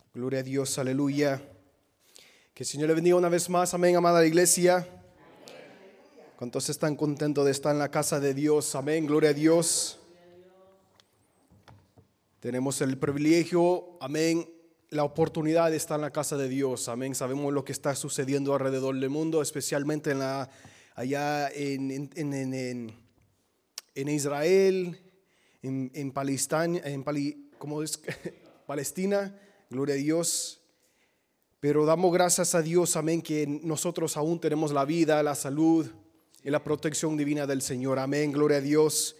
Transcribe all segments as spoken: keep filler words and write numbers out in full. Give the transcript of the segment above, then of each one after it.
Gloria a Dios, aleluya. Que el Señor le bendiga una vez más, amén, amada iglesia. ¿Cuántos están contentos de estar en la casa de Dios? Amén, gloria a Dios. Tenemos el privilegio, amén, la oportunidad de estar en la casa de Dios, amén. Sabemos lo que está sucediendo alrededor del mundo, especialmente en la, allá en, en, en, en, en Israel, en, en Palestina, en Pali, ¿cómo es? Palestina, gloria a Dios. Pero damos gracias a Dios, amén, que nosotros aún tenemos la vida, la salud y la protección divina del Señor, amén, gloria a Dios.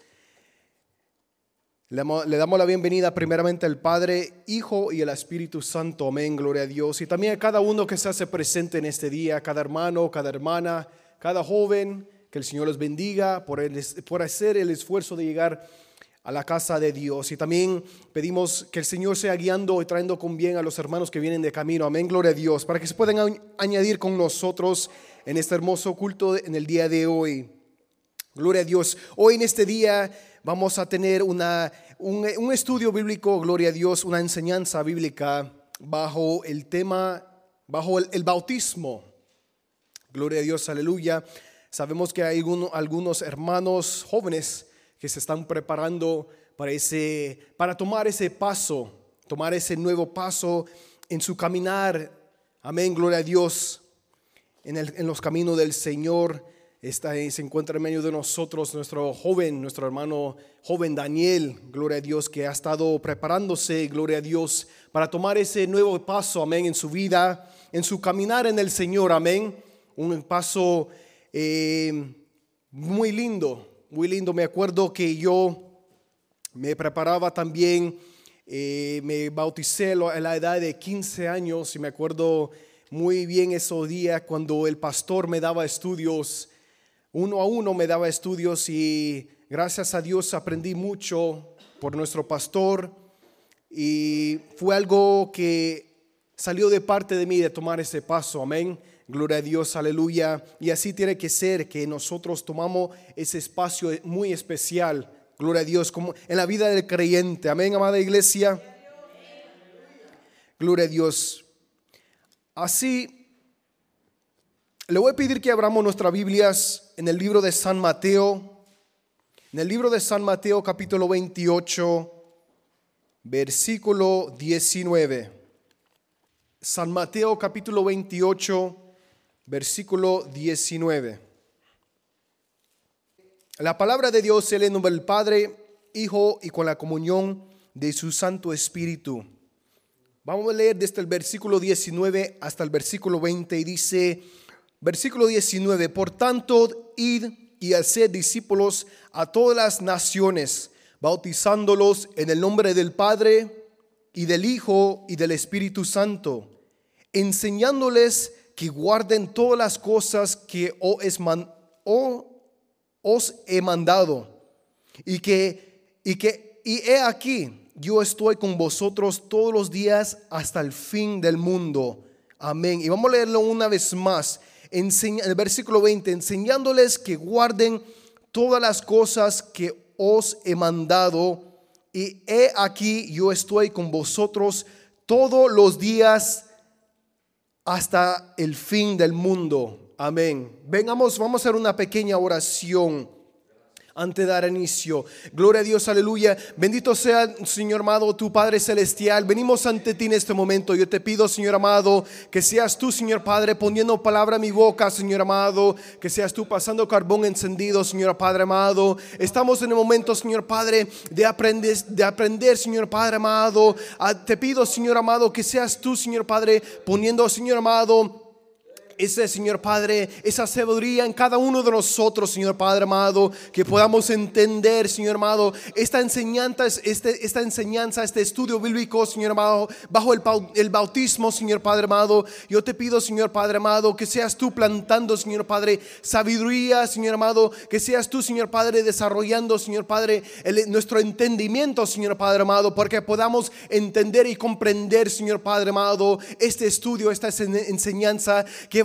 Le damos la bienvenida primeramente al Padre, Hijo y el Espíritu Santo, amén, gloria a Dios. Y también a cada uno que se hace presente en este día, cada hermano, cada hermana, cada joven, que el Señor los bendiga por, el, por hacer el esfuerzo de llegar a la casa de Dios. Y también pedimos que el Señor sea guiando y trayendo con bien a los hermanos que vienen de camino, amén, gloria a Dios, para que se puedan añadir con nosotros en este hermoso culto en el día de hoy. Gloria a Dios. Hoy en este día vamos a tener una, un, un estudio bíblico, gloria a Dios, una enseñanza bíblica bajo el tema, bajo el, el bautismo. Gloria a Dios, aleluya. Sabemos que hay algunos, algunos hermanos jóvenes que se están preparando para, ese, para tomar ese paso, tomar ese nuevo paso en su caminar. Amén, gloria a Dios, en, el, en los caminos del Señor. Está, se encuentra en medio de nosotros nuestro joven, nuestro hermano joven Daniel, gloria a Dios, que ha estado preparándose, gloria a Dios, para tomar ese nuevo paso, amén, en su vida, en su caminar en el Señor, amén. Un paso eh, muy lindo, muy lindo. Me acuerdo que yo me preparaba también, eh, me bauticé a la edad de quince años y me acuerdo muy bien esos días cuando el pastor me daba estudios. Uno a uno me daba estudios y gracias a Dios aprendí mucho por nuestro pastor y fue algo que salió de parte de mí de tomar ese paso, amén, gloria a Dios, aleluya. Y así tiene que ser, que nosotros tomamos ese espacio muy especial, gloria a Dios, como en la vida del creyente, amén, amada iglesia, gloria a Dios. Así le voy a pedir que abramos nuestras Biblias en el libro de San Mateo, en el libro de San Mateo capítulo veintiocho, versículo diecinueve. San Mateo capítulo veintiocho, versículo diecinueve. La palabra de Dios se lee en nombre del Padre, Hijo y con la comunión de su Santo Espíritu. Vamos a leer desde el versículo diecinueve hasta el versículo veinte y dice: versículo diecinueve, por tanto, id y haced discípulos a todas las naciones, bautizándolos en el nombre del Padre y del Hijo y del Espíritu Santo, enseñándoles que guarden todas las cosas que os he mandado, y que, y que, y he aquí, yo estoy con vosotros todos los días hasta el fin del mundo. Amén. Y vamos a leerlo una vez más. Enseña, el versículo veinte, enseñándoles que guarden todas las cosas que os he mandado, y he aquí yo estoy con vosotros todos los días hasta el fin del mundo. Amén. Vengamos, vamos a hacer una pequeña oración antes de dar inicio. Gloria a Dios, aleluya. Bendito sea, Señor amado, tu Padre celestial. Venimos ante ti en este momento. Yo te pido, Señor amado, que seas tú, Señor Padre, poniendo palabra a mi boca, Señor amado. Que seas tú pasando carbón encendido, Señor Padre amado. Estamos en el momento, Señor Padre, de aprender, de aprender, Señor Padre amado. Te pido, Señor amado, que seas tú, Señor Padre, poniendo, Señor amado, ese, Señor Padre, esa sabiduría en cada uno de nosotros, Señor Padre amado, que podamos entender, Señor amado, esta enseñanza, este, esta enseñanza, este estudio bíblico, Señor amado, bajo el, el bautismo, Señor Padre amado. Yo te pido, Señor Padre amado, que seas tú plantando, Señor Padre, sabiduría, Señor amado, que seas tú, Señor Padre, desarrollando, Señor Padre, el, nuestro entendimiento, Señor Padre amado, porque podamos entender y comprender, Señor Padre amado, este estudio, esta enseñanza que va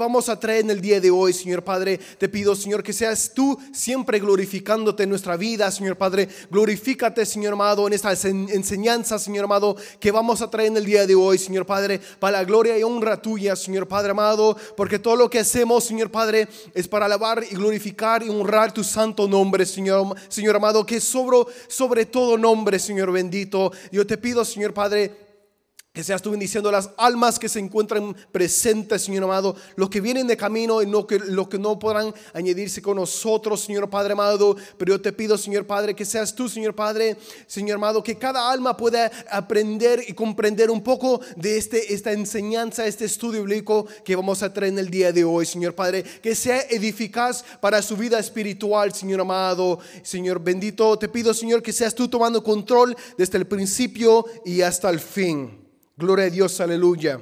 vamos a traer en el día de hoy, Señor Padre. Te pido, Señor, que seas tú siempre glorificándote en nuestra vida, Señor Padre. Glorifícate, Señor amado, en esta enseñanza, Señor amado, que vamos a traer en el día de hoy, Señor Padre, para la gloria y honra tuya, Señor Padre amado, porque todo lo que hacemos, Señor Padre, es para alabar y glorificar y honrar tu santo nombre, Señor, Señor amado, que es sobre, sobre todo nombre, Señor bendito. Yo te pido, Señor Padre, que seas tú bendiciendo las almas que se encuentran presentes, Señor amado, los que vienen de camino y no, que, los que no podrán añadirse con nosotros, Señor Padre amado. Pero yo te pido, Señor Padre, que seas tú, Señor Padre, Señor amado, que cada alma pueda aprender y comprender un poco de este, esta enseñanza, este estudio bíblico que vamos a traer en el día de hoy, Señor Padre. Que sea eficaz para su vida espiritual, Señor amado, Señor bendito. Te pido, Señor, que seas tú tomando control desde el principio y hasta el fin. Gloria a Dios, aleluya.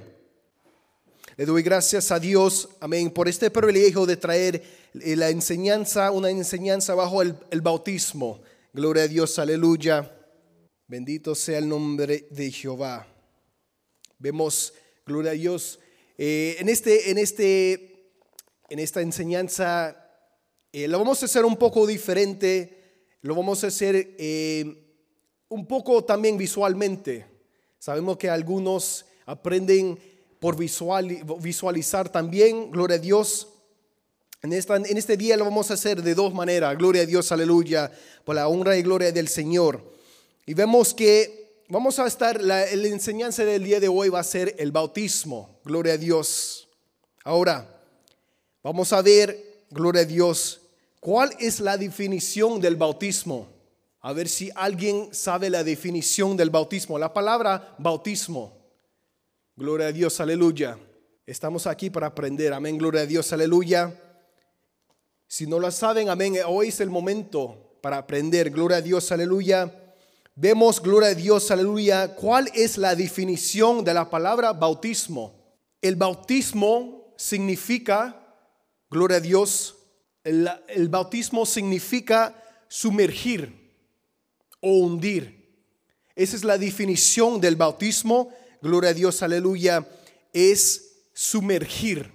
Le doy gracias a Dios, amén, por este privilegio de traer la enseñanza, una enseñanza bajo el, el bautismo. Gloria a Dios, aleluya. Bendito sea el nombre de Jehová. Vemos, gloria a Dios, eh, en, este, en, este, en esta enseñanza eh, lo vamos a hacer un poco diferente, lo vamos a hacer eh, un poco también visualmente. Sabemos que algunos aprenden por visual, visualizar también, gloria a Dios. En, esta, en este día lo vamos a hacer de dos maneras, gloria a Dios, aleluya, por la honra y gloria del Señor. Y vemos que vamos a estar, la, la enseñanza del día de hoy va a ser el bautismo, gloria a Dios. Ahora, vamos a ver, gloria a Dios, ¿cuál es la definición del bautismo? A ver si alguien sabe la definición del bautismo. La palabra bautismo. Gloria a Dios, aleluya. Estamos aquí para aprender, amén, gloria a Dios, aleluya. Si no lo saben, amén, hoy es el momento para aprender, gloria a Dios, aleluya. Vemos, gloria a Dios, aleluya, cuál es la definición de la palabra bautismo. El bautismo significa, gloria a Dios, el, el bautismo significa sumergir o hundir. Esa es la definición del bautismo. Gloria a Dios, aleluya. Es sumergir.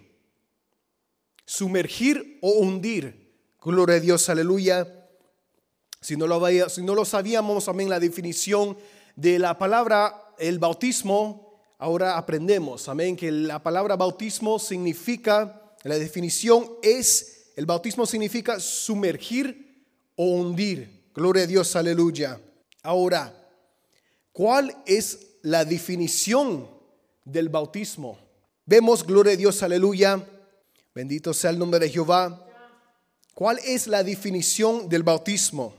Sumergir o hundir. Gloria a Dios, aleluya. Si no lo, vaya, si no lo sabíamos, amén, la definición de la palabra, el bautismo, ahora aprendemos, amén, que la palabra bautismo significa, la definición es, el bautismo significa sumergir o hundir. Gloria a Dios, aleluya. Ahora, ¿cuál es la definición del bautismo? Vemos, gloria a Dios, aleluya. Bendito sea el nombre de Jehová. ¿Cuál es la definición del bautismo?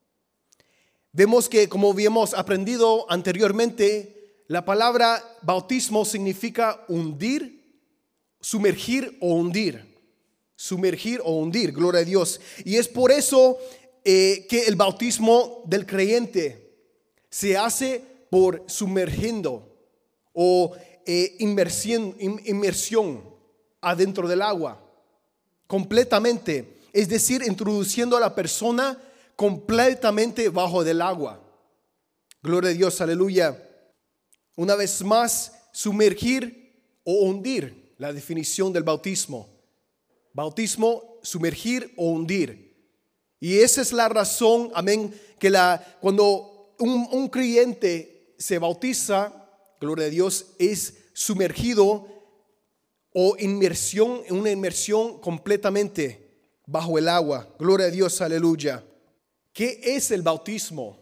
Vemos que, como habíamos aprendido anteriormente, la palabra bautismo significa hundir, sumergir o hundir. Sumergir o hundir, gloria a Dios. Y es por eso Eh, que el bautismo del creyente se hace por sumergiendo o eh, inmersión, inmersión adentro del agua completamente, es decir, introduciendo a la persona completamente bajo del agua. Gloria a Dios, aleluya. Una vez más, sumergir o hundir, la definición del bautismo. Bautismo, sumergir o hundir. Y esa es la razón, amén, que la, cuando un, un creyente se bautiza, gloria a Dios, es sumergido o inmersión, una inmersión completamente bajo el agua. Gloria a Dios, aleluya. ¿Qué es el bautismo?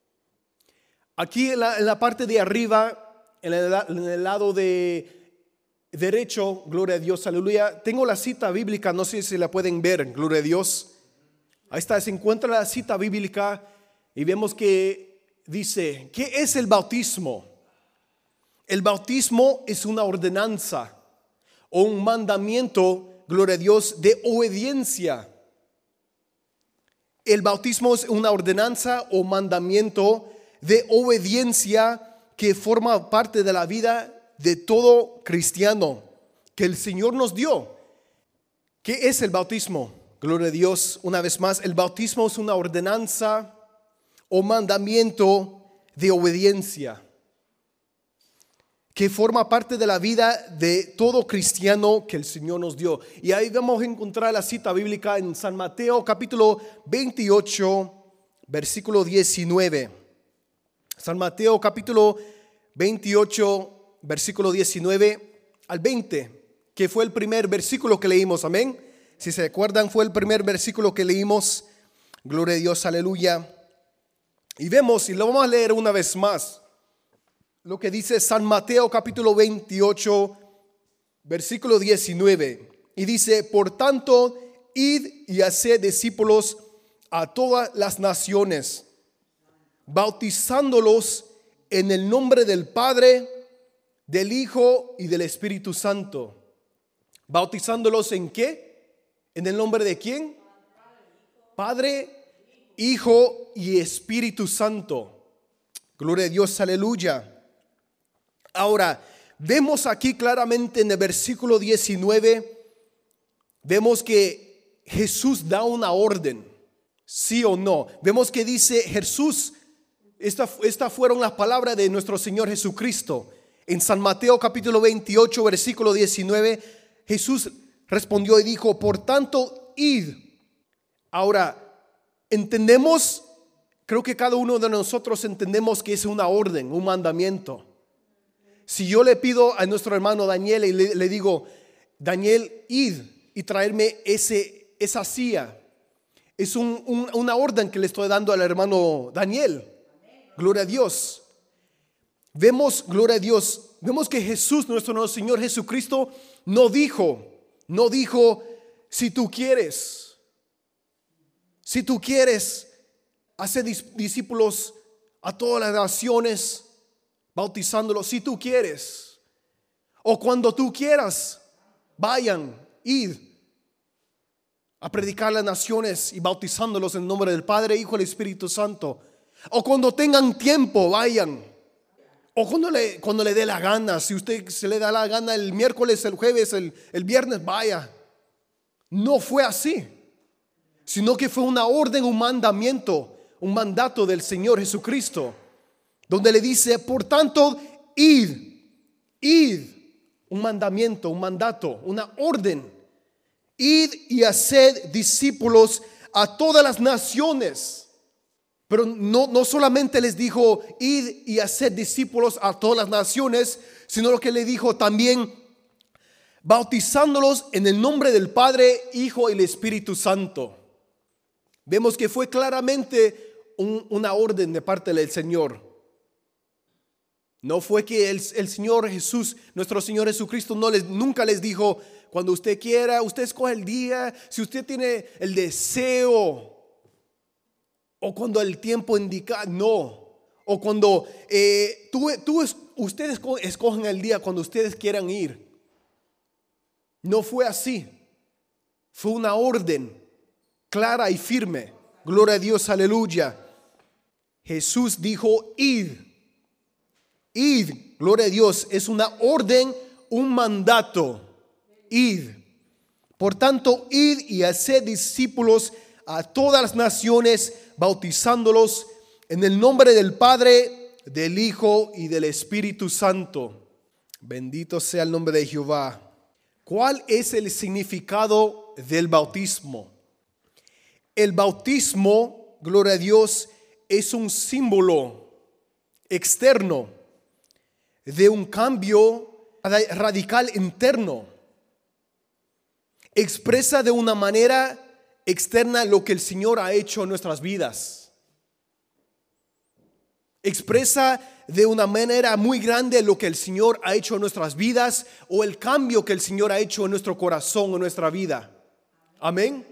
Aquí en la, en la parte de arriba, en el, en el lado de derecho, gloria a Dios, aleluya, tengo la cita bíblica, no sé si la pueden ver, gloria a Dios. Ahí está, se encuentra la cita bíblica y vemos que dice, ¿qué es el bautismo? El bautismo es una ordenanza o un mandamiento, gloria a Dios, de obediencia. El bautismo es una ordenanza o mandamiento de obediencia que forma parte de la vida de todo cristiano que el Señor nos dio. ¿Qué es el bautismo? Gloria a Dios, una vez más, el bautismo es una ordenanza o mandamiento de obediencia que forma parte de la vida de todo cristiano que el Señor nos dio. Y ahí vamos a encontrar la cita bíblica en San Mateo capítulo veintiocho, versículo diecinueve. San Mateo capítulo veintiocho, versículo diecinueve al veinte, que fue el primer versículo que leímos, amén. Si se acuerdan, fue el primer versículo que leímos. Gloria a Dios, aleluya. Y vemos, y lo vamos a leer una vez más, lo que dice San Mateo capítulo veintiocho, versículo diecinueve. Y dice: por tanto, id y haced discípulos a todas las naciones, bautizándolos en el nombre del Padre, del Hijo y del Espíritu Santo. ¿Bautizándolos en qué? ¿En el nombre de quién? Padre, Hijo y Espíritu Santo. Gloria a Dios, aleluya. Ahora, vemos aquí claramente en el versículo diecinueve, vemos que Jesús da una orden, sí o no. Vemos que dice Jesús, estas esta fueron las palabras de nuestro Señor Jesucristo. En San Mateo capítulo veintiocho, versículo diecinueve, Jesús respondió y dijo: por tanto, id. Ahora, entendemos, creo que cada uno de nosotros entendemos que es una orden, un mandamiento. Si yo le pido a nuestro hermano Daniel y le, le digo: Daniel, id y traerme ese, esa silla, es un, un, una orden que le estoy dando al hermano Daniel. Gloria a Dios. Vemos, gloria a Dios, vemos que Jesús, nuestro Señor Jesucristo, no dijo, no dijo: si tú quieres, si tú quieres hacer discípulos a todas las naciones, bautizándolos, si tú quieres, o cuando tú quieras, vayan, id a predicar a las naciones y bautizándolos en el nombre del Padre, Hijo y Espíritu Santo. O cuando tengan tiempo, vayan. O cuando le, cuando le dé la gana. Si usted se le da la gana el miércoles, el jueves, el, el viernes, vaya. No fue así, sino que fue una orden, un mandamiento, un mandato del Señor Jesucristo, donde le dice: por tanto, id, id, un mandamiento, un mandato, una orden. Id y haced discípulos a todas las naciones. Pero no, no solamente les dijo: id y haced discípulos a todas las naciones, sino lo que le dijo también: bautizándolos en el nombre del Padre, Hijo y el Espíritu Santo. Vemos que fue claramente un, una orden de parte del Señor. No fue que el, el Señor Jesús, nuestro Señor Jesucristo, no les, nunca les dijo: cuando usted quiera, usted escoge el día, si usted tiene el deseo, o cuando el tiempo indica, no. O cuando eh, tú, tú, ustedes escogen el día cuando ustedes quieran ir. No fue así. Fue una orden clara y firme. Gloria a Dios, aleluya. Jesús dijo: id. Id, gloria a Dios, es una orden, un mandato. Id. Por tanto, id y haced discípulos a todas las naciones, bautizándolos en el nombre del Padre, del Hijo y del Espíritu Santo. Bendito sea el nombre de Jehová. ¿Cuál es el significado del bautismo? El bautismo, gloria a Dios, es un símbolo externo de un cambio radical interno. Expresa de una manera externa lo que el Señor ha hecho en nuestras vidas. Expresa de una manera muy grande lo que el Señor ha hecho en nuestras vidas, o el cambio que el Señor ha hecho en nuestro corazón, en nuestra vida. Amén.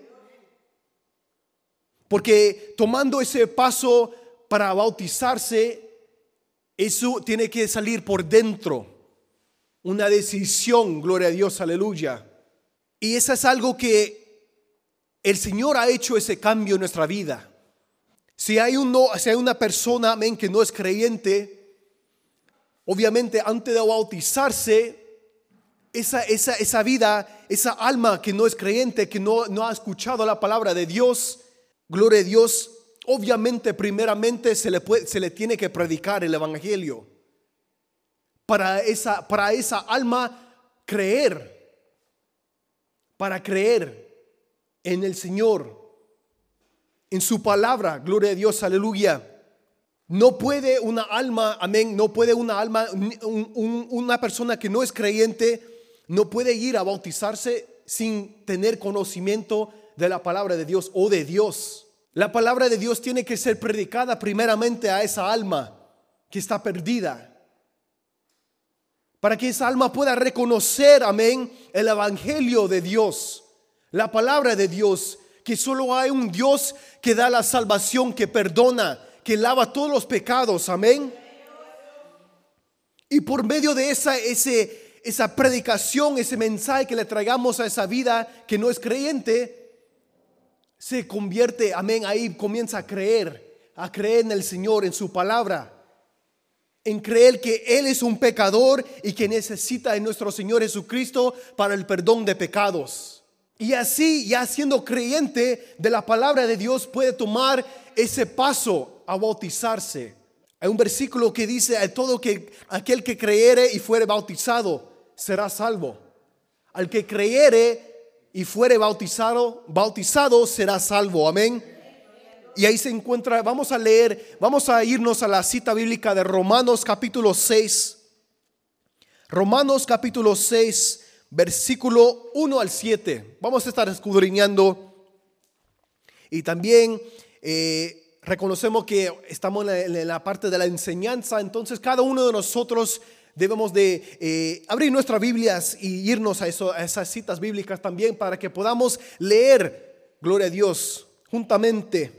Porque tomando ese paso para bautizarse, eso tiene que salir por dentro. Una decisión, gloria a Dios, aleluya. Y eso es algo que el Señor ha hecho, ese cambio en nuestra vida. Si hay, uno, si hay una persona, amén, que no es creyente, obviamente antes de bautizarse, esa, esa, esa vida, esa alma que no es creyente, que no, no ha escuchado la palabra de Dios, gloria a Dios, obviamente primeramente se le, puede, se le tiene que predicar el evangelio. para esa, para esa alma creer, para creer en el Señor, en su palabra. Gloria a Dios, aleluya. No puede una alma, amén, no puede una alma, un, un, una persona que no es creyente, no puede ir a bautizarse sin tener conocimiento de la palabra de Dios o de Dios. La palabra de Dios tiene que ser predicada primeramente a esa alma que está perdida, para que esa alma pueda reconocer, amén, el evangelio de Dios, la palabra de Dios, que solo hay un Dios que da la salvación, que perdona, que lava todos los pecados, amén. Y por medio de esa, ese, esa predicación, ese mensaje que le traigamos a esa vida que no es creyente, se convierte, amén, ahí comienza a creer, a creer en el Señor, en su palabra, en creer que Él es un pecador y que necesita de nuestro Señor Jesucristo para el perdón de pecados. Y así, ya siendo creyente de la palabra de Dios, puede tomar ese paso a bautizarse. Hay un versículo que dice: a todo que, aquel que creyere y fuere bautizado será salvo. Al que creyere y fuere bautizado, bautizado será salvo, amén. Y ahí se encuentra, vamos a leer, vamos a irnos a la cita bíblica de Romanos capítulo seis. Romanos capítulo seis, versículo uno al siete. Vamos a estar escudriñando. Y también eh, reconocemos que estamos en la, en la parte de la enseñanza. Entonces cada uno de nosotros debemos de eh, abrir nuestras Biblias y irnos a, eso, a esas citas bíblicas también, para que podamos leer, gloria a Dios, juntamente.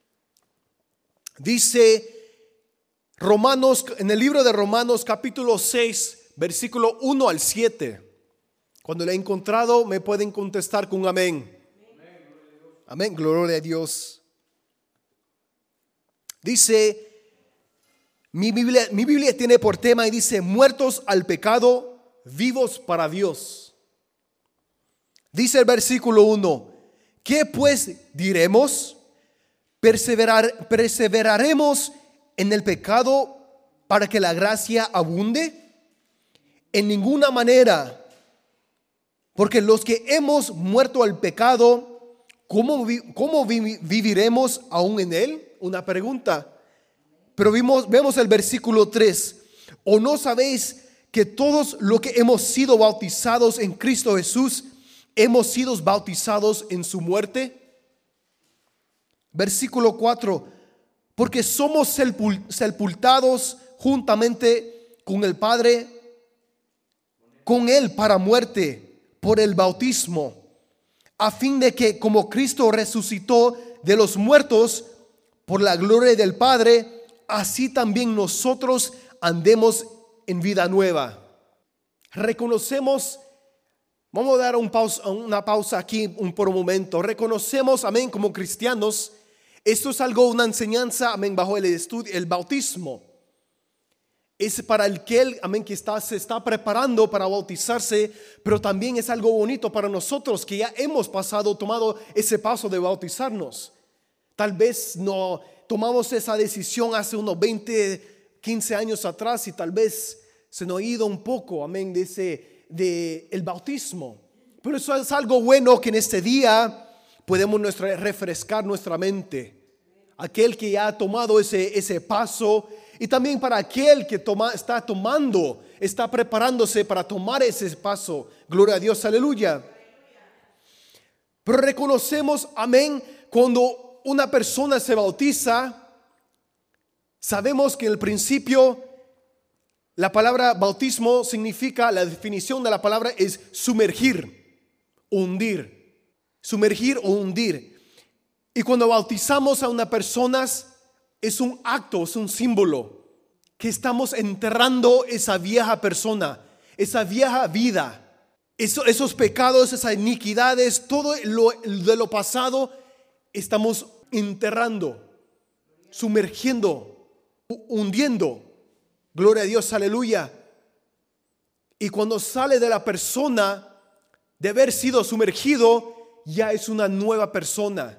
Dice Romanos, en el libro de Romanos capítulo seis, versículo uno al siete. Cuando le he encontrado, me pueden contestar con amén. Amén, gloria a Dios. Dice, mi Biblia, mi Biblia tiene por tema y dice: muertos al pecado, vivos para Dios. Dice el versículo uno: ¿qué pues diremos? Perseverar, ¿Perseveraremos en el pecado para que la gracia abunde? En ninguna manera. Porque los que hemos muerto al pecado, ¿cómo, vi, cómo vi, viviremos aún en él? Una pregunta. Pero vimos, vemos el versículo tres. ¿O no sabéis que todos los que hemos sido bautizados en Cristo Jesús, hemos sido bautizados en su muerte? Versículo cuatro. Porque somos sepultados juntamente con el Padre, con Él para muerte, por el bautismo, a fin de que como Cristo resucitó de los muertos por la gloria del Padre, así también nosotros andemos en vida nueva. Reconocemos, vamos a dar un pausa, una pausa aquí un, por un momento. Reconocemos, amén, como cristianos, esto es algo, una enseñanza, amén, bajo el estudio, el bautismo. Es para el que, amén, que está, se está preparando para bautizarse, pero también es algo bonito para nosotros que ya hemos pasado, tomado ese paso de bautizarnos. Tal vez no tomamos esa decisión hace unos veinte, quince años atrás, y tal vez se nos ha ido un poco, amén, de ese, de el bautismo. Pero eso es algo bueno, que en este día podemos nuestra, refrescar nuestra mente. Aquel que ya ha tomado ese, ese paso, y también para aquel que toma, está tomando, está preparándose para tomar ese paso. Gloria a Dios, aleluya. Pero reconocemos, amén, cuando una persona se bautiza, sabemos que en el principio la palabra bautismo significa, la definición de la palabra es sumergir, hundir, sumergir o hundir. Y cuando bautizamos a una persona, es un acto, es un símbolo que estamos enterrando esa vieja persona, esa vieja vida, eso, esos pecados, esas iniquidades, todo lo de lo pasado, estamos enterrando, sumergiendo, hundiendo. Gloria a Dios, aleluya. Y cuando sale de la persona de haber sido sumergido, ya es una nueva persona.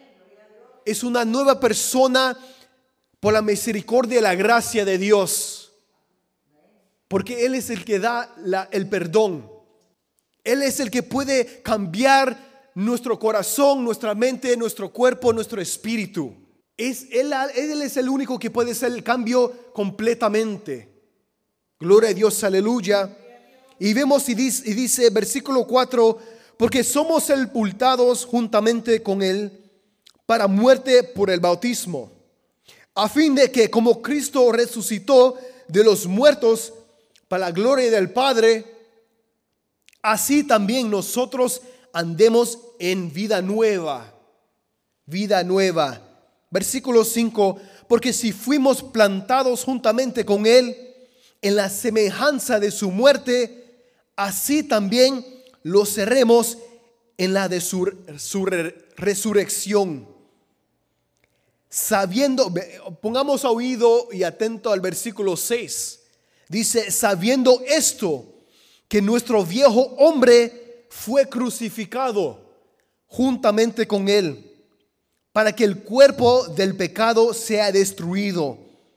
Es una nueva persona por la misericordia y la gracia de Dios. porque Él es el que da la, el perdón. Él es el que puede cambiar nuestro corazón, nuestra mente, nuestro cuerpo, nuestro espíritu. Es, él, él es el único que puede hacer el cambio completamente. Gloria a Dios, aleluya. Y vemos y dice, y dice versículo cuatro, porque somos sepultados juntamente con Él para muerte por el bautismo, a fin de que como Cristo resucitó de los muertos para la gloria del Padre, así también nosotros andemos en vida nueva. Vida nueva. Versículo cinco, porque si fuimos plantados juntamente con Él en la semejanza de su muerte, así también lo seremos en la de su, su resurrección. Sabiendo, pongamos oído y atento al versículo seis. Dice, sabiendo esto, que nuestro viejo hombre fue crucificado juntamente con Él, para que el cuerpo del pecado sea destruido,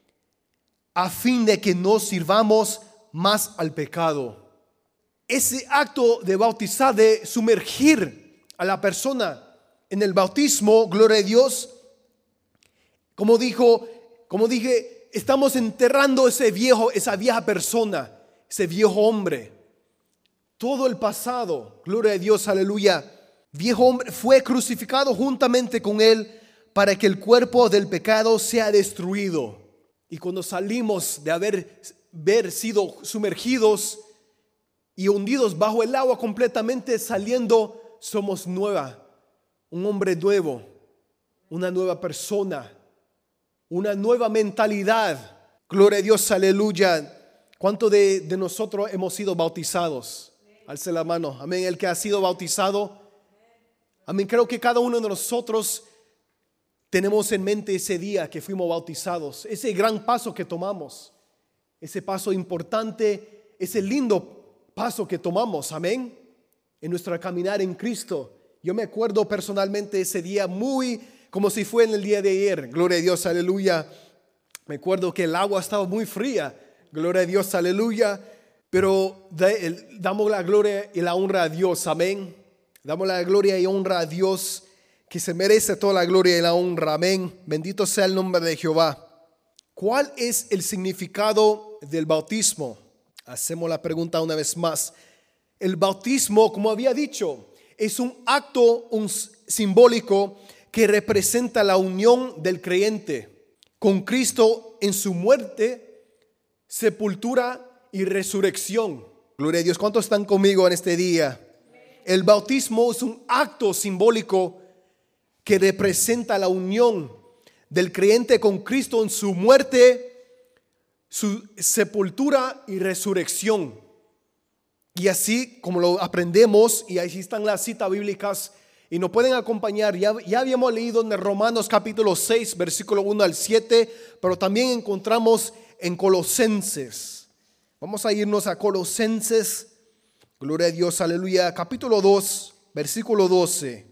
a fin de que no sirvamos más al pecado. Ese acto de bautizar, de sumergir a la persona en el bautismo, gloria a Dios, como dijo, como dije, estamos enterrando ese viejo, esa vieja persona, ese viejo hombre. Todo el pasado, gloria a Dios, aleluya. Viejo hombre fue crucificado juntamente con Él para que el cuerpo del pecado sea destruido. Y cuando salimos de haber, haber sido sumergidos y hundidos bajo el agua completamente, saliendo, somos nueva, un hombre nuevo, una nueva persona, una nueva mentalidad. Gloria a Dios, aleluya. ¿Cuántos de, de nosotros hemos sido bautizados? Alce la mano, amén. El que ha sido bautizado, amén. Creo que cada uno de nosotros tenemos en mente ese día que fuimos bautizados, ese gran paso que tomamos, ese paso importante, ese lindo paso que tomamos, amén, en nuestro caminar en Cristo. Yo me acuerdo personalmente ese día muy como si fue en el día de ayer. Gloria a Dios, aleluya. Me acuerdo que el agua estaba muy fría. Gloria a Dios, aleluya. Pero damos la gloria y la honra a Dios, amén. Damos la gloria y honra a Dios, que se merece toda la gloria y la honra, amén. Bendito sea el nombre de Jehová. ¿Cuál es el significado del bautismo? Hacemos la pregunta una vez más. El bautismo, como había dicho, es un acto un simbólico que representa la unión del creyente con Cristo en su muerte, sepultura y resurrección. Gloria a Dios. ¿Cuántos están conmigo en este día? El bautismo es un acto simbólico que representa la unión del creyente con Cristo en su muerte, su sepultura y resurrección. Y así como lo aprendemos, y ahí están las citas bíblicas y nos pueden acompañar, ya, ya habíamos leído en Romanos capítulo seis, versículo uno al siete, pero también encontramos en Colosenses. Vamos a irnos a Colosenses, gloria a Dios, aleluya, capítulo dos, versículo doce.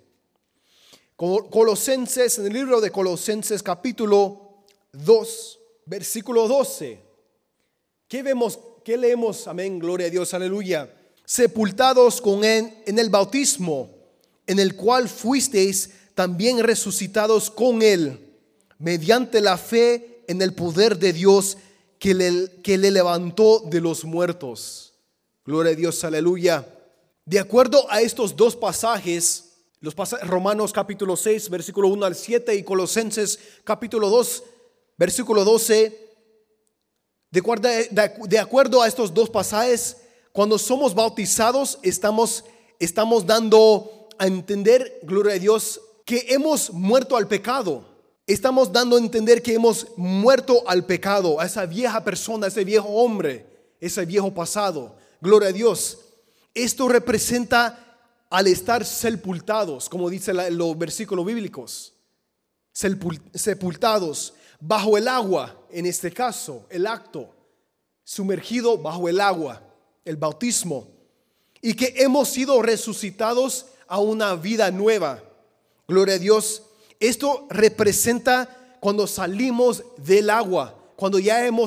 Colosenses, en el libro de Colosenses capítulo dos, versículo doce. ¿Qué vemos? ¿Qué leemos? Amén, gloria a Dios, aleluya. Sepultados con él en el bautismo, en el cual fuisteis también resucitados con él, mediante la fe en el poder de Dios que le, que le levantó de los muertos. Gloria a Dios, aleluya. De acuerdo a estos dos pasajes, los pasajes Romanos capítulo seis, versículo uno al siete, y Colosenses capítulo dos, versículo doce, de acuerdo, de, de acuerdo a estos dos pasajes, cuando somos bautizados, estamos, estamos dando a entender, gloria a Dios, que hemos muerto al pecado. Estamos dando a entender que hemos muerto al pecado, a esa vieja persona, a ese viejo hombre, ese viejo pasado. Gloria a Dios. Esto representa al estar sepultados, como dice la, los versículos bíblicos, sepultados bajo el agua, en este caso, el acto, sumergido bajo el agua, el bautismo, y que hemos sido resucitados a una vida nueva. Gloria a Dios. Esto representa cuando salimos del agua, cuando ya hemos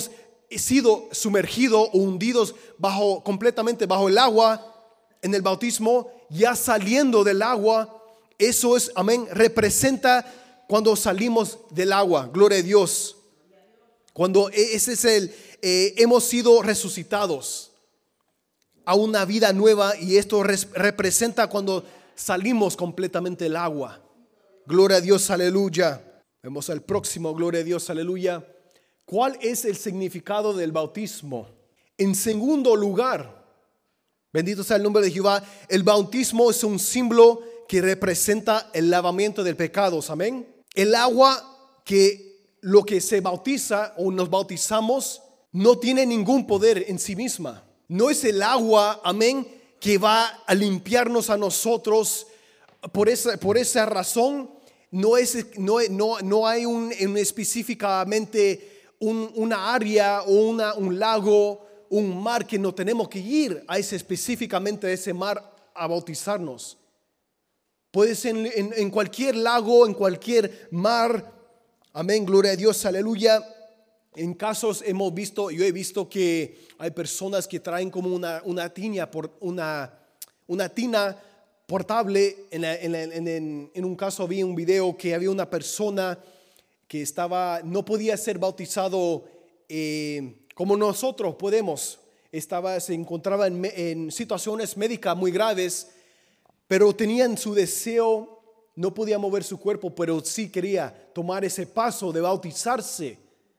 sido sumergidos o hundidos bajo, completamente bajo el agua en el bautismo, ya saliendo del agua, eso es, amén, representa cuando salimos del agua, gloria a Dios. Cuando ese es el, eh, hemos sido resucitados a una vida nueva, y esto res, representa cuando salimos completamente del agua. Gloria a Dios, aleluya. Vemos al próximo, gloria a Dios, aleluya. ¿Cuál es el significado del bautismo? En segundo lugar, bendito sea el nombre de Jehová, el bautismo es un símbolo que representa el lavamiento de pecados, amén. El agua que lo que se bautiza o nos bautizamos no tiene ningún poder en sí misma. No es el agua, amén, que va a limpiarnos a nosotros. Por esa, por esa razón, no, es, no, no, no hay un, un específicamente un, una área o una, un lago, un mar que no tenemos que ir a ese específicamente a ese mar a bautizarnos. Puede ser en, en, en cualquier lago, en cualquier mar. Amén, gloria a Dios, aleluya. En casos hemos visto, yo he visto que hay personas que traen como una, una tina, por, una, una tina portable. En, la, en, la, en, en, en un caso vi un video que había una persona que estaba, no podía ser bautizado eh, como nosotros podemos. Estaba, se encontraba en, en situaciones médicas muy graves, pero tenían su deseo, no podía mover su cuerpo, pero sí quería tomar ese paso de bautizarse.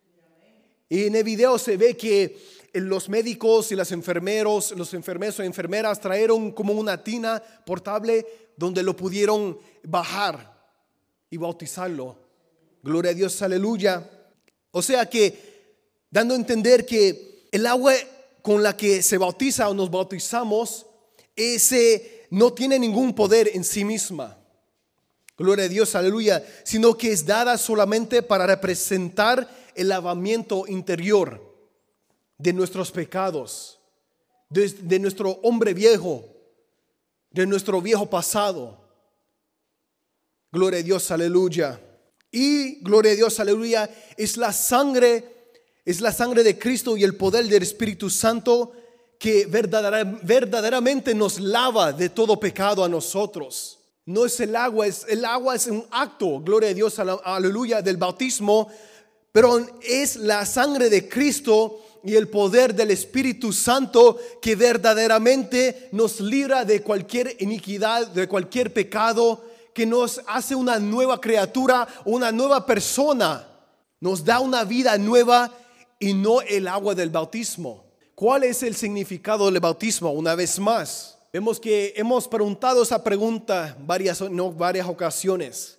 Y en el video se ve que los médicos y los enfermeros, los enfermeros o enfermeras trajeron como una tina portable donde lo pudieron bajar y bautizarlo. Gloria a Dios, aleluya. O sea que dando a entender que el agua con la que se bautiza o nos bautizamos, ese no tiene ningún poder en sí misma. Gloria a Dios, aleluya. Sino que es dada solamente para representar el lavamiento interior de nuestros pecados, de, de nuestro hombre viejo, de nuestro viejo pasado. Gloria a Dios, aleluya. Y gloria a Dios, aleluya, es la sangre, es la sangre de Cristo y el poder del Espíritu Santo que verdadera, verdaderamente nos lava de todo pecado a nosotros. No es el agua, es, el agua es un acto, gloria a Dios, aleluya, del bautismo, pero es la sangre de Cristo y el poder del Espíritu Santo que verdaderamente nos libra de cualquier iniquidad, de cualquier pecado, que nos hace una nueva criatura, una nueva persona, nos da una vida nueva y no el agua del bautismo. ¿Cuál es el significado del bautismo? Una vez más, vemos que hemos preguntado esa pregunta varias, no, varias ocasiones.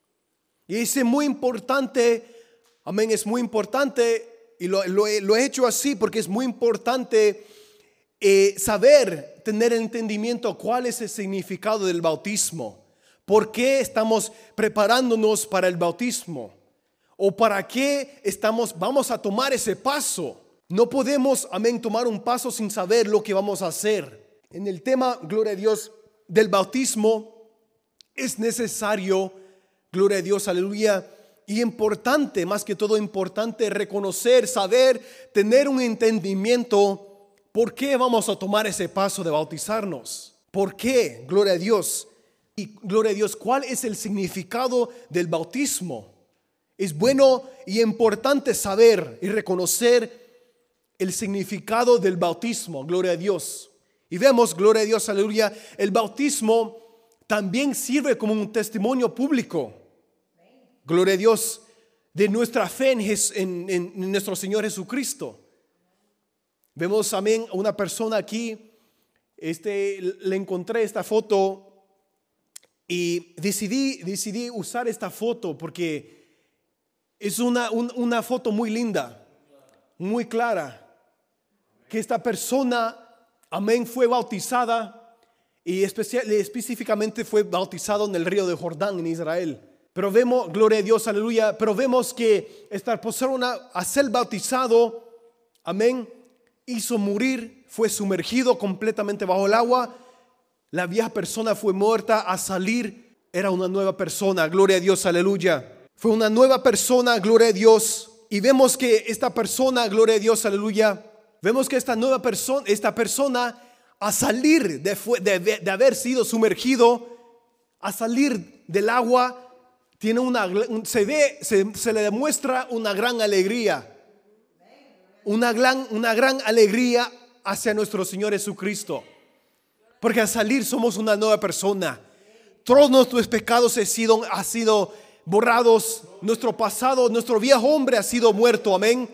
Y es muy importante, amén, es muy importante, y lo, lo, lo he hecho así porque es muy importante eh, saber, tener entendimiento cuál es el significado del bautismo. ¿Por qué estamos preparándonos para el bautismo? ¿O para qué estamos, vamos a tomar ese paso? No podemos, amén, tomar un paso sin saber lo que vamos a hacer. En el tema, gloria a Dios, del bautismo, es necesario, gloria a Dios, aleluya, y importante, más que todo importante, reconocer, saber, tener un entendimiento. ¿Por qué vamos a tomar ese paso de bautizarnos? ¿Por qué? Gloria a Dios. Y gloria a Dios, ¿cuál es el significado del bautismo? Es bueno y importante saber y reconocer el significado del bautismo, gloria a Dios. Y vemos, gloria a Dios, aleluya, el bautismo también sirve como un testimonio público, gloria a Dios, de nuestra fe en, en, en nuestro Señor Jesucristo. Vemos, amén, a una persona aquí, este, le encontré esta foto. Y decidí, decidí usar esta foto porque es una, un, una foto muy linda, muy clara. Que esta persona, amén, fue bautizada y especial, específicamente fue bautizado en el río de Jordán en Israel. Pero vemos, gloria a Dios, aleluya, pero vemos que esta persona a ser bautizado, amén, hizo morir, fue sumergido completamente bajo el agua. La vieja persona fue muerta, a salir era una nueva persona, gloria a Dios, aleluya. Fue una nueva persona, gloria a Dios. Y vemos que esta persona, gloria a Dios, aleluya, vemos que esta nueva persona, esta persona a salir de, de, de haber sido sumergido, a salir del agua, tiene una, se ve, se, se le demuestra una gran alegría, una gran, una gran alegría hacia nuestro Señor Jesucristo, porque al salir somos una nueva persona. Todos nuestros pecados han sido, han sido borrados, nuestro pasado, nuestro viejo hombre ha sido muerto, amén.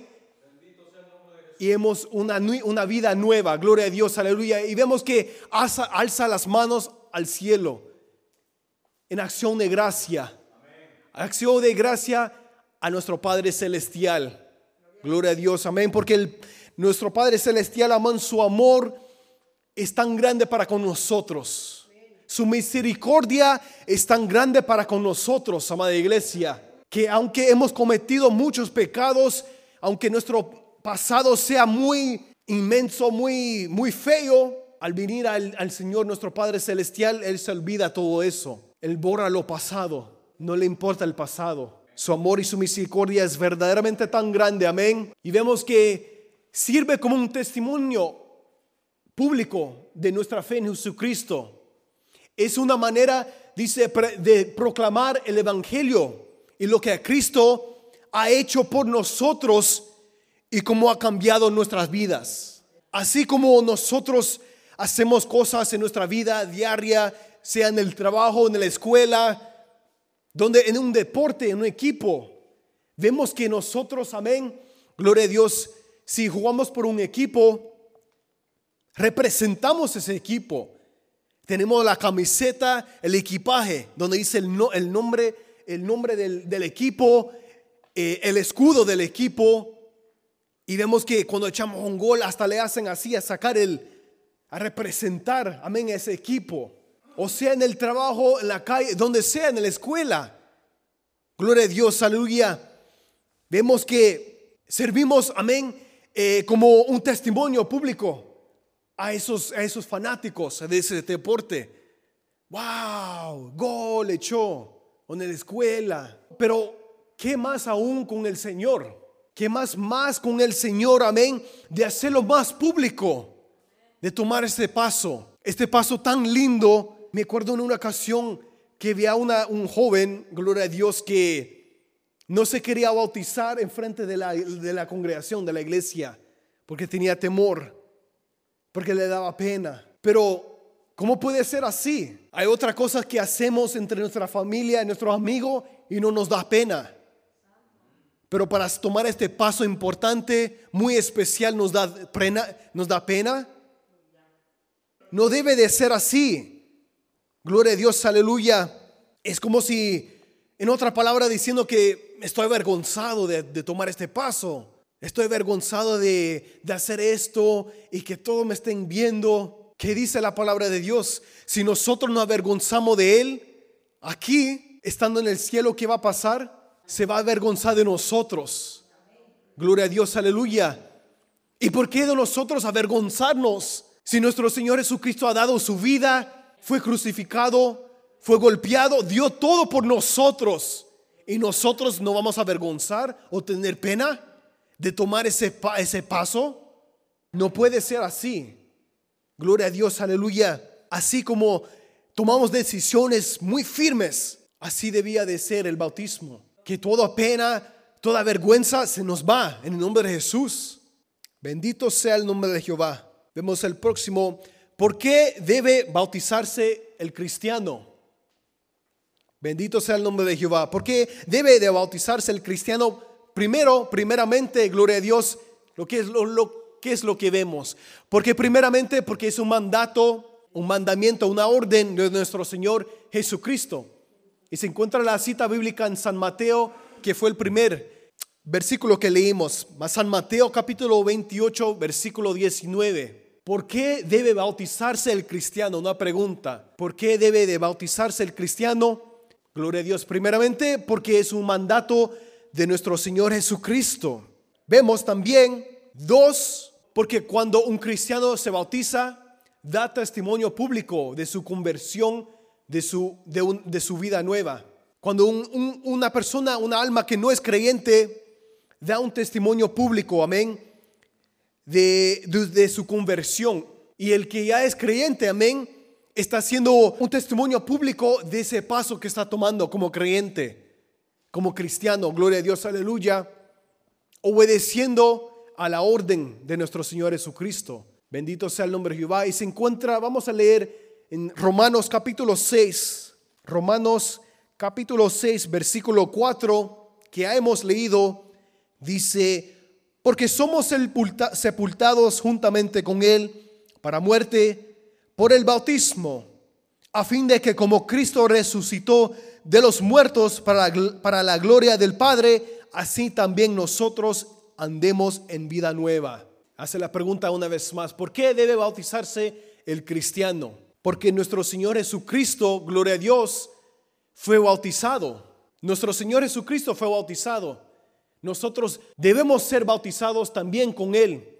Y hemos una, una vida nueva, gloria a Dios, aleluya. Y vemos que alza, alza las manos al cielo en acción de gracia, acción de gracia a nuestro Padre Celestial. Gloria a Dios, amén, porque el, nuestro Padre Celestial, amén, su amor es tan grande para con nosotros. Su misericordia es tan grande para con nosotros, amada iglesia, que aunque hemos cometido muchos pecados, aunque nuestro pasado sea muy inmenso, muy, muy feo, al venir al, al Señor nuestro Padre Celestial, Él se olvida todo eso. Él borra lo pasado, no le importa el pasado. Su amor y su misericordia es verdaderamente tan grande, amén. Y vemos que sirve como un testimonio público de nuestra fe en Jesucristo. Es una manera, dice, de proclamar el evangelio y lo que Cristo ha hecho por nosotros y cómo ha cambiado nuestras vidas. Así como nosotros hacemos cosas en nuestra vida diaria, sea en el trabajo, en la escuela, donde en un deporte, en un equipo, vemos que nosotros, amén, gloria a Dios, si jugamos por un equipo, representamos ese equipo. Tenemos la camiseta, el equipaje, donde dice el, no, el nombre, el nombre del, del equipo, eh, el escudo del equipo. Y vemos que cuando echamos un gol, hasta le hacen así a sacar el, a representar, amén, ese equipo. O sea, en el trabajo, en la calle, donde sea, en la escuela. Gloria a Dios, aleluya. Vemos que servimos, amén, eh, como un testimonio público a esos, a esos fanáticos de ese deporte. Wow, gol echó en la escuela. Pero, ¿qué más aún con el Señor? ¿Qué más más con el Señor, amén? De hacerlo más público, de tomar este paso, este paso tan lindo. Me acuerdo en una ocasión que vi a una, un joven, gloria a Dios, que no se quería bautizar en frente de la, de la congregación, de la iglesia, porque tenía temor, porque le daba pena. Pero, ¿cómo puede ser así? Hay otras cosas que hacemos entre nuestra familia y nuestros amigos y no nos da pena. Pero para tomar este paso importante, muy especial, nos da pena, nos da pena. No debe de ser así. Gloria a Dios, aleluya. Es como si, en otra palabra, diciendo que estoy avergonzado de, de tomar este paso. Estoy avergonzado de, de hacer esto y que todos me estén viendo. ¿Qué dice la palabra de Dios? Si nosotros nos avergonzamos de Él, aquí, estando en el cielo, ¿qué va a pasar? Se va a avergonzar de nosotros. Gloria a Dios, aleluya. ¿Y por qué de nosotros avergonzarnos? Si nuestro Señor Jesucristo ha dado su vida, fue crucificado, fue golpeado, dio todo por nosotros, y nosotros no vamos a avergonzar o tener pena de tomar ese, ese paso. No puede ser así. Gloria a Dios, aleluya. Así como tomamos decisiones muy firmes, así debía de ser el bautismo. Que toda pena, toda vergüenza se nos va en el nombre de Jesús. Bendito sea el nombre de Jehová. Vemos el próximo. ¿Por qué debe bautizarse el cristiano? Bendito sea el nombre de Jehová. ¿Por qué debe de bautizarse el cristiano? Primero, primeramente, gloria a Dios, lo que es lo, lo, ¿qué es lo que vemos? Porque primeramente, porque es un mandato, un mandamiento, una orden de nuestro Señor Jesucristo. Y se encuentra la cita bíblica en San Mateo, que fue el primer versículo que leímos. San Mateo capítulo veintiocho, versículo diecinueve. ¿Por qué debe bautizarse el cristiano? Una pregunta. ¿Por qué debe de bautizarse el cristiano? Gloria a Dios. Primeramente, porque es un mandato de nuestro Señor Jesucristo. Vemos también, dos, porque cuando un cristiano se bautiza, da testimonio público de su conversión, de su, de un, de su vida nueva. Cuando un, un, una persona, una alma que no es creyente, da un testimonio público, amén, de, de, de su conversión. Y el que ya es creyente, amén, está haciendo un testimonio público de ese paso que está tomando como creyente, como cristiano, gloria a Dios, aleluya, obedeciendo a la orden de nuestro Señor Jesucristo. Bendito sea el nombre de Jehová. Y se encuentra, vamos a leer en Romanos capítulo seis, Romanos capítulo seis, versículo cuatro, que ya hemos leído, dice: porque somos sepultados juntamente con Él para muerte por el bautismo, a fin de que como Cristo resucitó de los muertos para la, para la gloria del Padre, así también nosotros andemos en vida nueva. Hace la pregunta una vez más: ¿por qué debe bautizarse el cristiano? Porque nuestro Señor Jesucristo, gloria a Dios, fue bautizado. Nuestro Señor Jesucristo fue bautizado. Nosotros debemos ser bautizados también con Él.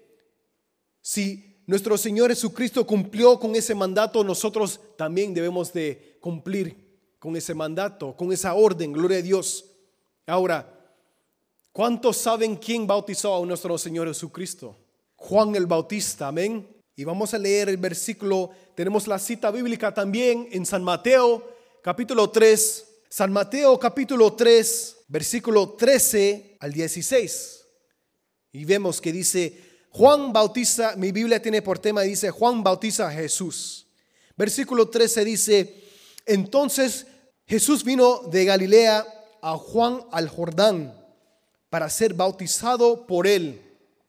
Si nuestro Señor Jesucristo cumplió con ese mandato, nosotros también debemos de cumplir con ese mandato, con esa orden, gloria a Dios. Ahora, ¿cuántos saben quién bautizó a nuestro Señor Jesucristo? Juan el Bautista, amén. Y vamos a leer el versículo, tenemos la cita bíblica también en San Mateo, capítulo tres. San Mateo, capítulo tres, versículo trece al dieciséis. Y vemos que dice: Juan bautiza, mi Biblia tiene por tema, dice: Juan bautiza a Jesús. Versículo trece dice: entonces Jesús vino de Galilea a Juan al Jordán para ser bautizado por él.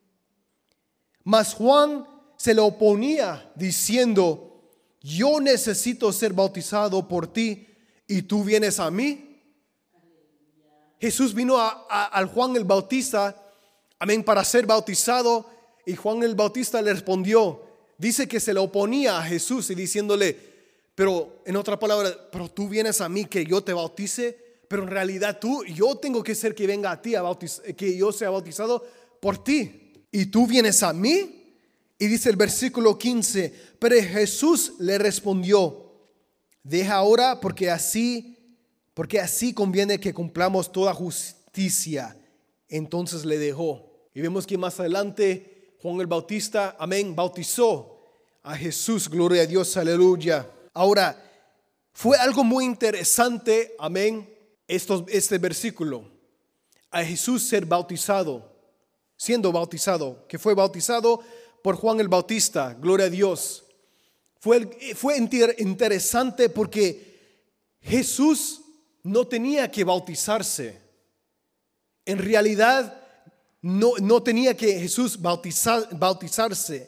Mas Juan se le oponía diciendo: yo necesito ser bautizado por ti y tú vienes a mí. Jesús vino a, a, al Juan el Bautista, amén, para ser bautizado. Y Juan el Bautista le respondió, dice que se le oponía a Jesús y diciéndole, pero en otra palabra, pero tú vienes a mí que yo te bautice, pero en realidad tú, yo tengo que ser que venga a ti, a bautiz, que yo sea bautizado por ti. Y tú vienes a mí. Y dice el versículo quince, pero Jesús le respondió, deja ahora porque así, porque así conviene que cumplamos toda justicia. Entonces le dejó. Y vemos que más adelante Juan el Bautista, amén, bautizó a Jesús, gloria a Dios, aleluya. Ahora, fue algo muy interesante, amén, estos, este versículo, a Jesús ser bautizado, siendo bautizado, que fue bautizado por Juan el Bautista, gloria a Dios. Fue, fue interesante porque Jesús no tenía que bautizarse. En realidad, No, no tenía que Jesús bautizar, bautizarse.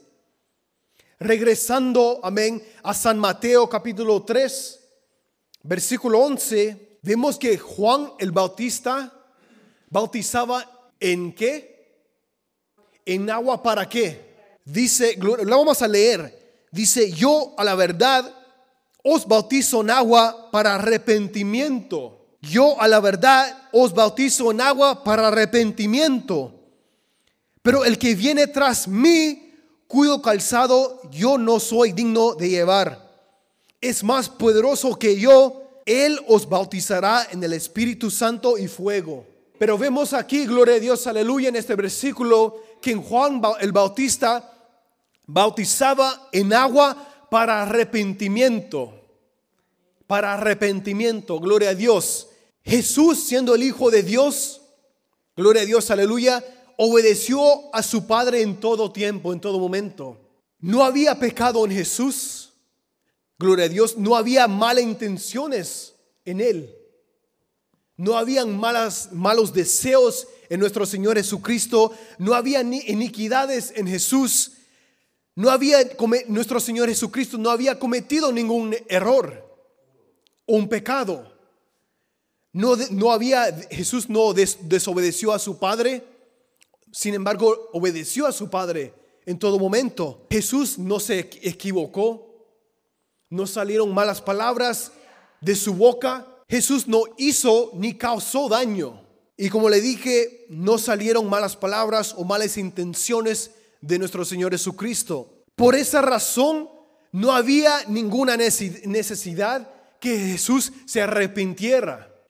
Regresando, amén, a San Mateo capítulo tres, versículo once, vemos que Juan el Bautista bautizaba ¿en qué? En agua, ¿para qué? Dice, lo vamos a leer, dice: yo a la verdad os bautizo en agua para arrepentimiento. Yo a la verdad os bautizo en agua para arrepentimiento. Pero el que viene tras mí, cuyo calzado yo no soy digno de llevar, es más poderoso que yo. Él os bautizará en el Espíritu Santo y fuego. Pero vemos aquí, gloria a Dios, aleluya, en este versículo, que en Juan el Bautista bautizaba en agua para arrepentimiento. Para arrepentimiento, gloria a Dios. Jesús, siendo el Hijo de Dios, gloria a Dios, aleluya, obedeció a su Padre en todo tiempo, en todo momento. No había pecado en Jesús, gloria a Dios. No había malas intenciones en Él. No habían malas, malos deseos en nuestro Señor Jesucristo. No había ni iniquidades en Jesús. No había, nuestro Señor Jesucristo no había cometido ningún error o un pecado. No, no había, Jesús no des, desobedeció a su Padre. Sin embargo, obedeció a su Padre en todo momento. Jesús no se equivocó. No salieron malas palabras de su boca. Jesús no hizo ni causó daño. Y como le dije, no salieron malas palabras o malas intenciones de nuestro Señor Jesucristo. Por esa razón, no había ninguna necesidad que Jesús se arrepintiera.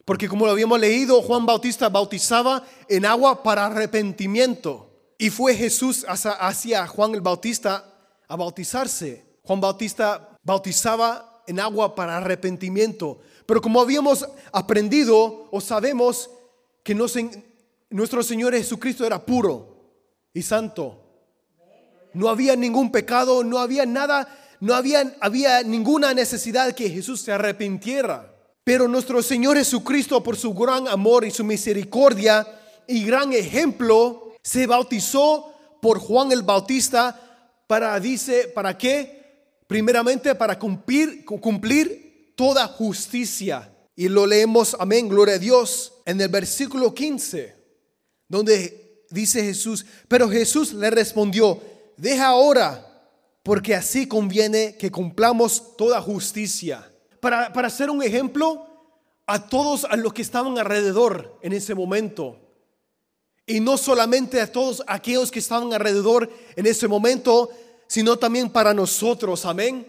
Porque como lo habíamos leído, Juan Bautista bautizaba en agua para arrepentimiento. Y fue Jesús hacia, hacia Juan el Bautista a bautizarse. Juan Bautista bautizaba en agua para arrepentimiento. Pero como habíamos aprendido o sabemos que no se, nuestro Señor Jesucristo era puro y santo. No había ningún pecado, no había nada, no había, había ninguna necesidad que Jesús se arrepintiera. Pero nuestro Señor Jesucristo, por su gran amor y su misericordia y gran ejemplo, se bautizó por Juan el Bautista para, dice, ¿para qué? Primeramente para cumplir, cumplir toda justicia. Y lo leemos, amén, gloria a Dios, en el versículo quince, donde dice Jesús, pero Jesús le respondió, deja ahora, porque así conviene que cumplamos toda justicia. Para, para ser un ejemplo a todos a los que estaban alrededor en ese momento. Y no solamente a todos aquellos que estaban alrededor en ese momento, sino también para nosotros, amén.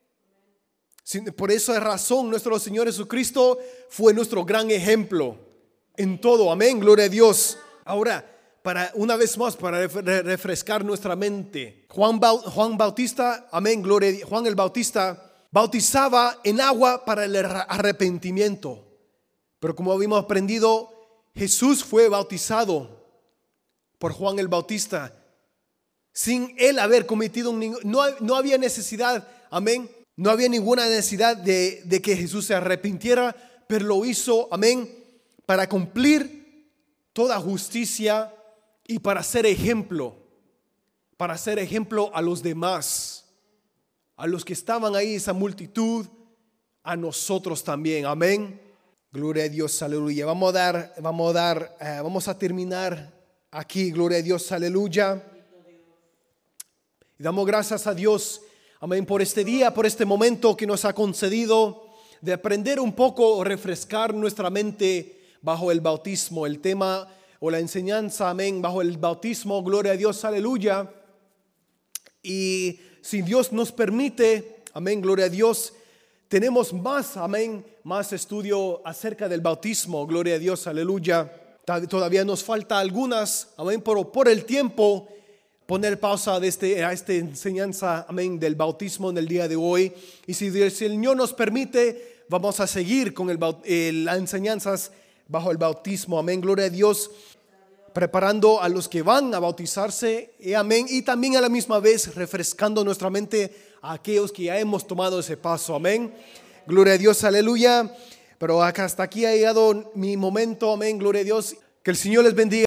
Por esa razón nuestro Señor Jesucristo fue nuestro gran ejemplo en todo, amén, gloria a Dios. Ahora, para una vez más, para refrescar nuestra mente, Juan, Juan Bautista, amén, gloria a Dios, Juan el Bautista bautizaba en agua para el arrepentimiento. Pero como habíamos aprendido, Jesús fue bautizado por Juan el Bautista sin él haber cometido ningún, no, no había necesidad, amén, no había ninguna necesidad de, de que Jesús se arrepintiera, pero lo hizo, amén, para cumplir toda justicia y para ser ejemplo, para ser ejemplo a los demás. A los que estaban ahí, esa multitud, a nosotros también, amén. Gloria a Dios, aleluya. Vamos a dar, vamos a dar, eh, vamos a terminar aquí, gloria a Dios, aleluya. Y damos gracias a Dios, amén, por este día, por este momento que nos ha concedido de aprender un poco o refrescar nuestra mente bajo el bautismo, el tema o la enseñanza, amén, bajo el bautismo, gloria a Dios, aleluya. Y si Dios nos permite, amén, gloria a Dios, tenemos más, amén, más estudio acerca del bautismo, gloria a Dios, aleluya. Todavía nos falta algunas, amén, pero por el tiempo poner pausa de este, a esta enseñanza, amén, del bautismo en el día de hoy. Y si el Señor nos permite, vamos a seguir con el, eh, las enseñanzas bajo el bautismo, amén, gloria a Dios, preparando a los que van a bautizarse, y amén, y también a la misma vez refrescando nuestra mente a aquellos que ya hemos tomado ese paso, amén, gloria a Dios, aleluya. Pero acá hasta aquí ha llegado mi momento, amén, gloria a Dios, que el Señor les bendiga.